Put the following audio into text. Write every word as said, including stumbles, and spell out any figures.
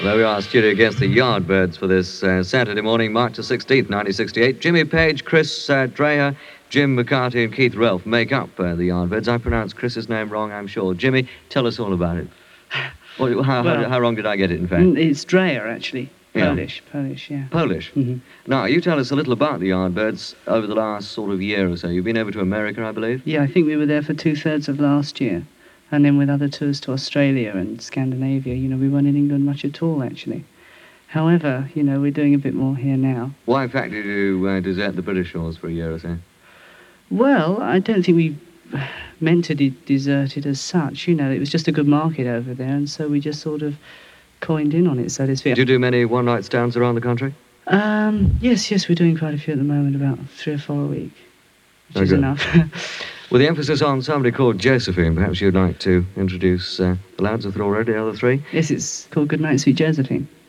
There we are, studio against the Yardbirds for this uh, Saturday morning, March the sixteenth, nineteen sixty-eight. Jimmy Page, Chris uh, Dreyer, Jim McCarthy and Keith Relf make up uh, the Yardbirds. I pronounced Chris's name wrong, I'm sure. Jimmy, tell us all about it. Well, how, well, how, how wrong did I get it, in fact? It's Dreyer, actually. Polish, yeah. Polish, yeah. Polish? Mm-hmm. Now, you tell us a little about the Yardbirds over the last sort of year or so. You've been over to America, I believe? Yeah, I think we were there for two-thirds of last year. And then with other tours to Australia and Scandinavia, you know, we weren't in England much at all, actually. However, you know, we're doing a bit more here now. Why, in fact, did you uh, desert the British shores for a year or so? Well, I don't think we meant to de- desert it as such. You know, it was just a good market over there, and so we just sort of coined in on it, so to speak. Do you do many one-night stands around the country? Um, yes, yes, we're doing quite a few at the moment, about three or four a week, which Very is good. enough. With the emphasis on somebody called Josephine, perhaps you'd like to introduce uh, the lads, if they're already, the other three? Yes, it's called Good Night, Sweet Josephine.